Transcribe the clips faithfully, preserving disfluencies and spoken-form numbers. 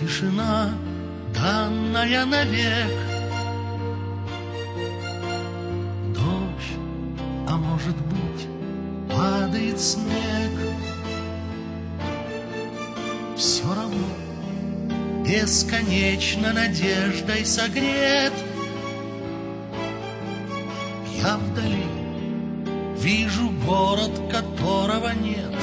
тишина, данная навек. Дождь, а может быть, падает снег. Все равно бесконечно надеждой согрет. Я вдали вижу город, которого нет.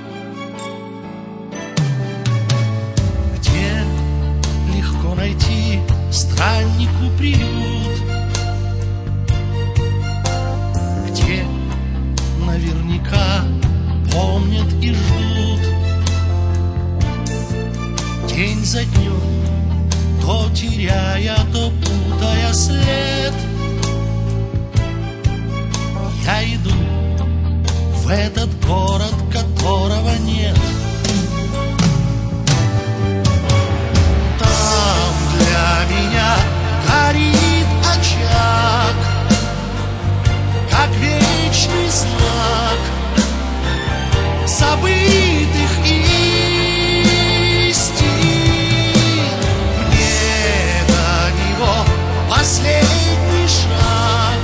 Где легко найти страннику приют, где наверняка помнят и ждут. День за днем, то теряя, то путая след, я иду в этот город, которого нет. Там для меня горит очаг, как вечный знак забытых истин. Мне до него последний шаг,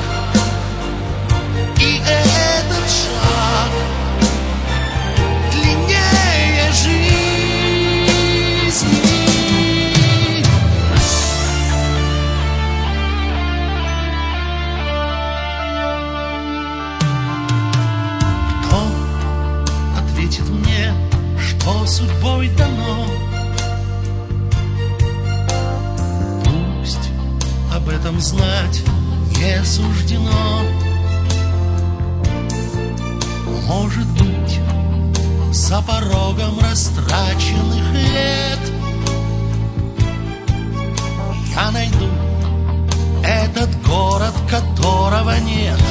и этот шаг длиннее жизни. Кто ответит мне, что судьбой дано? Пусть об этом знать не суждено. Может быть, за порогом растраченных лет я найду этот город, которого нет.